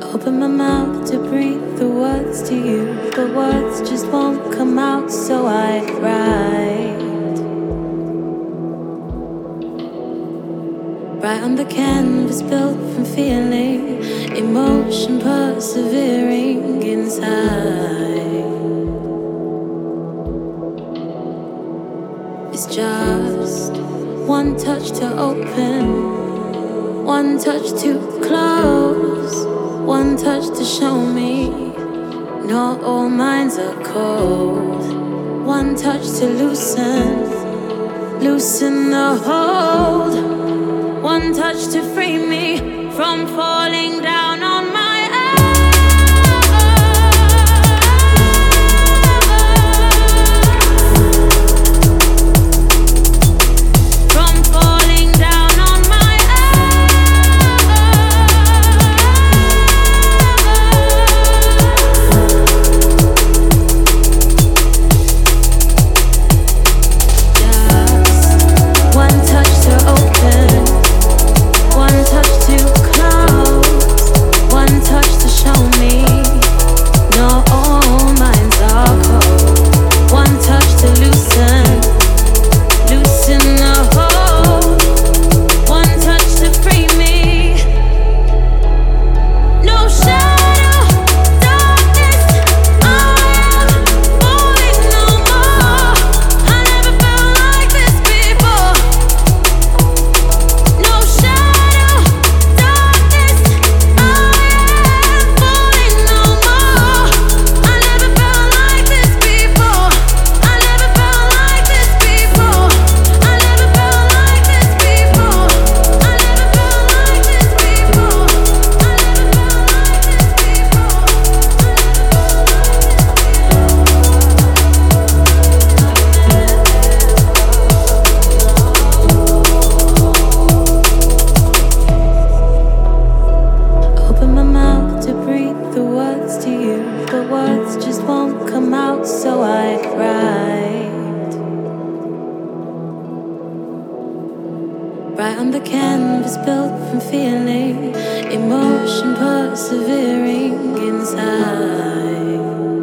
Open my mouth to breathe the words to you. The words just won't come out, so I write. Write on the canvas built from feeling, emotion persevering inside. It's just one touch to open, one touch to close, one touch to show me not all minds are cold. One touch to loosen the hold. One touch to free me from falling down on my so I write. Write on the canvas built from feeling, emotion persevering inside.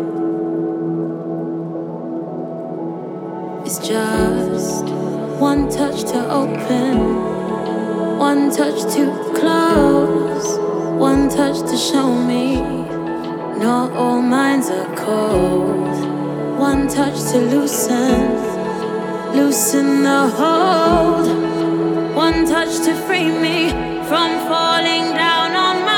It's just one touch to open, one touch to close, one touch to show me not all minds are cold. One touch to loosen the hold. One touch to free me from falling down on my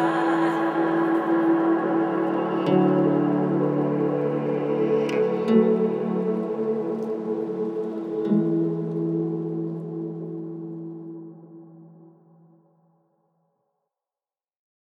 Thank you.